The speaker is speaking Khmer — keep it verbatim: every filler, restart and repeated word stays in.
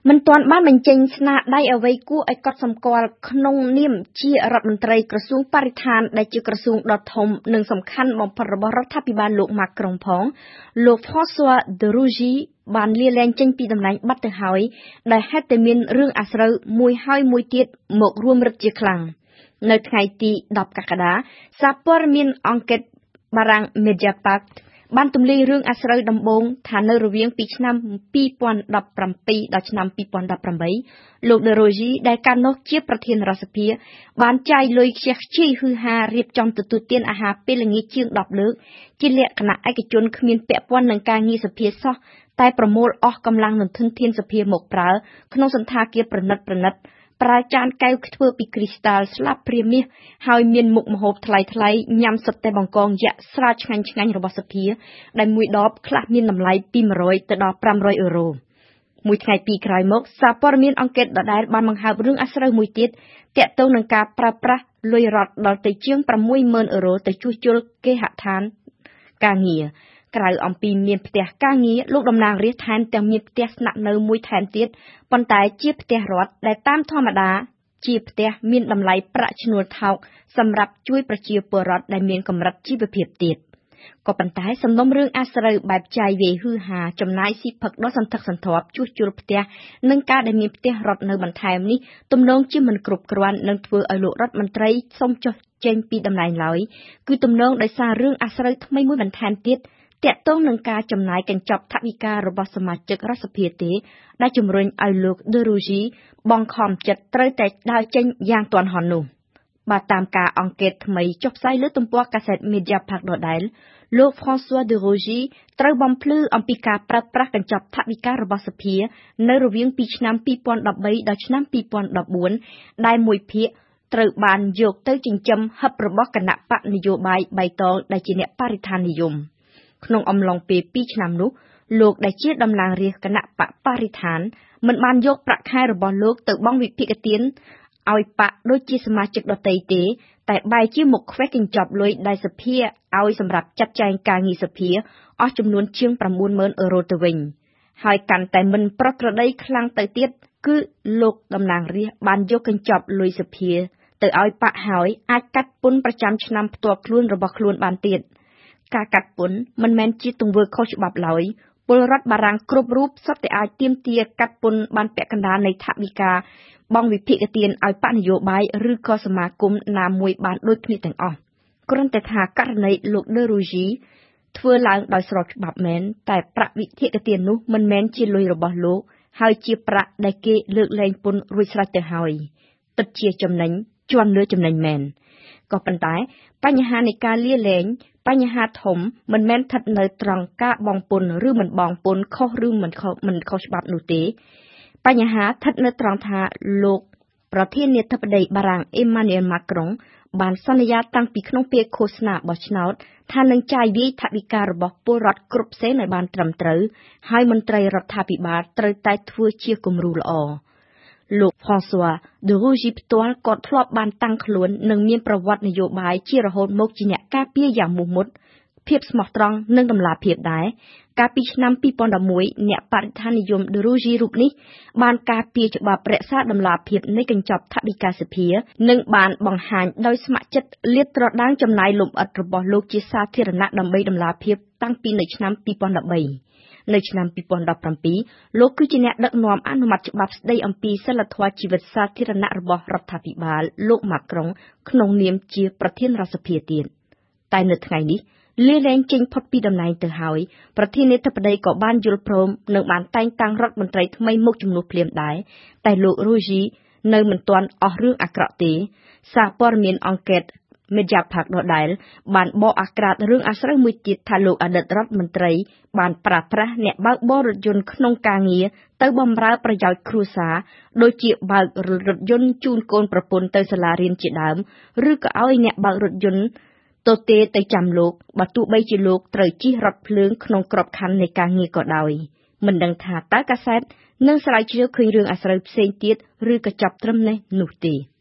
មិនទាន់បានបញ្ចេញស្នាដៃអ្វីគួរឲ្យកត់សម្គាល់ក្នុងនាមជារដ្ឋមន្ត្រីក្រសួងបរិស្ថានដែលជាក្រសួងដ៏ធំនិងសំខាន់បំផុតរបស់រដ្ឋាភិបាលលោក Macron ផងលោក François de Rugy បានលាលែងចេញពីតំណែងបាត់ទៅហើយដែលហេតុតែមានរឿងអាស្រូវមួយហើយមួយទៀតមករួមរឹតជាខ្លាំងនៅថ្ងៃទីដប់កក្កដាសារព័ត៌មានអង្កេតបារាំង Mediapart បានទម្លាយរឿងអាស្រូវដំបូងថានៅរវាងពីឆ្នាំពីរពាន់ដប់ប្រាំពីរដល់ឆ្នាំពីរពាន់ដប់ប្រាំបីលោក De Rugy ដែលកាលនោះជាប្រធានរដ្ឋសភាបានចាយលុយខ្ជះខ្ជាយហ៊ឺហារៀបចំទទួលទានអាហារពេលល្ងាចជាងដប់លើកជាលក្ខណៈឯកជនគ្មានពាក់ព័ន្ធនឹងការងារសភាសោះតែប្រមូលអស់កម្លាំងនិងធនធានសភាមកប្រើក្នុងសន្តាគារប្រណិតប្រណិតប្រើចានកែវធ្វើពីគ្រីស្តាល់ស្លាបព្រាមាសហើយមានមុខម្ហូបថ្លៃថ្លៃញ៉ាំសុទ្ធតែបង្កងយក្សស្រាឆ្ងាញ់ឆ្ងាញ់របស់សភាដែលមួយដបខ្លះមានតម្លៃពីមួយរយទៅដល់ប្រាំរយអឺរ៉ូមួយថ្ងៃពីក្រោយមកសារព័ត៌មានអង្កេតដដែលបានបង្ហើបរឿងអាស្រូវមួយទៀតទាក់ទងនឹងការប្រើប្រាស់លុយរដ្ឋដល់ទៅជាងប្រាំមួយម៉ឺនអឺរ៉ូទៅជួសជុលគេហដ្ឋានការងារក្រៅអំពីមានផ្ទះការងារលោកតំណាងរាស្ត្រថែមទាំងមានផ្ទះស្នាក់នៅមួយថែមទៀតប៉ុន្តែជាផ្ទះរដ្ឋដែលតាមធម្មតាជាផ្ទះមានតម្លៃប្រាក់ឈ្នួលថោកសម្រាប់ជួយប្រជាពលរដ្ឋដែលមានកម្រិតជីវភាពទាបក៏ប៉ុន្តែសំណុំរឿងអាស្រូវបែបចាយវាយហ៊ឺហាចំណាយស៊ីផឹកដ៏សន្ធឹកសន្ធាប់ជួសជុលផ្ទះនិងការដែលមានផ្ទះរដ្ឋនៅបន្ថែមនេះទំនងជាមិនគ្រប់គ្រាន់នឹងធ្វើឲ្យលោករដ្ឋមន្ត្រីសុំចុះចេញពីតំណែងឡើយគឺទំនងដោយសាររឿងអាស្រូវថ្មីមួយបន្ថែមទៀតតាក់ទងនឹងការចំណាយកញ្ចប់ថវិការបស់សមាជិករដ្ឋសភាទេដែលជំរុញឲ្យលោក De Rugy បង្ខំចិត្តត្រូវតែដើរចេញយ៉ាងទាន់ហន់នោះបាទតាមការអង្កេតថ្មីចុះផ្សាយលើទំព័រកាសែត Mediapart ដដែលលោក François de Rugy ត្រូវបំភ្លឺអំពីការប្រើប្រាស់កញ្ចប់ថវិការបស់សភានៅរវាងពីឆ្នាំពីរពាន់ដប់បីដល់ឆ្នាំពីរពាន់ដប់បួនដែលមួយភាគត្រូវបានយកទៅចិញ្ចឹមហឹបរបស់គណៈបកនយោបាយបៃតងដែលជាអ្នកបរិស្ថាននិយមក្នុងអំឡុងពេលពីរឆ្នាំនោះលោកដែលជាតំណាងរាស្ត្រគណៈបកបរិស្ថានមិនបានយកប្រាក់ខែរបស់លោកទៅបង់វិភាគទានឲ្យបកដូចជាសមាជិកដទៃទេតែបែរជាមកខ្វេះកញ្ចប់លុយដែលសភាឲ្យសម្រាប់ចាត់ចែងការងារសភាអស់ចំនួនជាងប្រាំបួនម៉ឺនអឺរ៉ូទៅវិញហើយកាន់តែមិនប្រក្រតីខ្លាំងទៅទៀតគឺលោកតំណាងរាស្ត្របានយកកញ្ចប់លុយសភាទៅឲ្យបកហើយអាចកាត់ពន្ធប្រចាំឆ្នាំផ្ទាល់ខ្លួនរបស់ខ្លួនបានទៀតការកាត់ពន្ធមិនមែនជាទង្វើខុសច្បាប់ឡើយពលរដ្ឋបារាំងគ្រប់រូបសុទ្ធតែអាចទាមទារកាត់ពន្ធបានពាក់កណ្ដាលនៃថវិកាបង់វិភាគទានឲ្យបកនយោបាយឬក៏សមាគមណាមួយបានដូចគ្នាទាំងអស់គ្រាន់តែថាករណីលោក De Rugy ធ្វើឡើងដោយស្របច្បាប់មែនតែប្រាក់វិភាគទាននោះមិនមែនជាលុយរបស់លោកហើយជាប្រាក់ដែលគេលើកលែងពន្ធរួចស្រេចទៅហើយពិតជាចំណេញជាន់លើចំណេញមែនក៏ប៉ុន្តែបញ្ហានៃការលាលែងបញ្ហាធំមិនមែនស្ថិតនៅត្រង់ការបង់ពន្ធឬមិនបង់ពន្ធខុសឬមិនខុសមិនខុសច្បាប់នោះទេបញ្ហាស្ថិតនៅត្រង់ថាលោកប្រធានាធិបតីបារាំង Emmanuel Macron បានសន្យាតាំងពីក្នុងពេលឃោសនាបោះឆ្នោតថានឹងចាយវាយថវិការបស់ពលរដ្ឋគ្រប់ផ្សេងឲ្យបានត្រឹមត្រូវហើយមន្ត្រីរដ្ឋាភិបាលត្រូវតែធ្វើជាគំរូល្អលោក François de Rugy ផ្ទាល់ក៏ធ្លាប់បានតាំងខ្លួននិងមានប្រវត្តិនយោបាយជារហូតមកជាអ្នកការពារយ៉ាងមោះមុតភាពស្មោះត្រង់និងតម្លាភាពដែរកាលពីឆ្នាំពីរពាន់ដប់មួយអ្នកបរិស្ថាននិយម De Rugy រូបនេះបានការពារច្បាប់រក្សាតម្លាភាពនៃកញ្ចប់ថវិកាសភានិងបានបង្ហាញដោយស្ម័គ្រចិត្តលាតត្រដាងចំណាយលម្អិតរបស់លោកជាសាធារណៈដើម្បីតម្លាភាពតាំងពីនៅឆ្នាំពីរពាន់ដប់បីនៅឆ្នាំពីរពាន់ដប់ប្រាំពីរលោកគឺជាអ្នកដឹកនាំអនុម័តច្បាប់ស្តីអំពីសីលធម៌ជីវិតសាធារណៈរបស់រដ្ឋាភិបាលលោក Macron ក្នុងនាមជាប្រធានរដ្ឋសភាទៀតតែនៅថ្ងៃនេះលាលែងចេញផុតពីតំណែងទៅហើយប្រធានាធិបតីក៏បានយល់ព្រមនិងបានតែងតាំងរដ្ឋមន្ត្រីថ្មីមកជំនួសភ្លាមដែរតែលោក Rugy នៅមិនទាន់អស់រឿងអាក្រក់ទេសារព័ត៌មានអង្កេត Mediapart ដដែលបានបកអាក្រាតរឿងអាស្រូវមួយទៀតថាលោកអតីតរដ្ឋមន្ត្រីបានប្រើប្រាស់អ្នកបើកបររថយន្តក្នុងការងារទៅបម្រើប្រយោជន៍គ្រួសារដូចជាបើករថយន្តជូនកូនប្រពន្ធទៅសាលារៀនជាដើមឬក៏ឲ្យអ្នកបើករថយន្តទទេទៅចាំលោកបើទោះបីជាលោកត្រូវជិះរថភ្លើងក្នុងក្របខ័ណ្ឌនៃការងារក៏ដោយមិនដឹងថាតើកាសែតនឹងស្រាវជ្រាវឃើញរឿងអាស្រូវផ្សេងទៀតឬក៏ចប់ត្រឹមនេះនោះទេ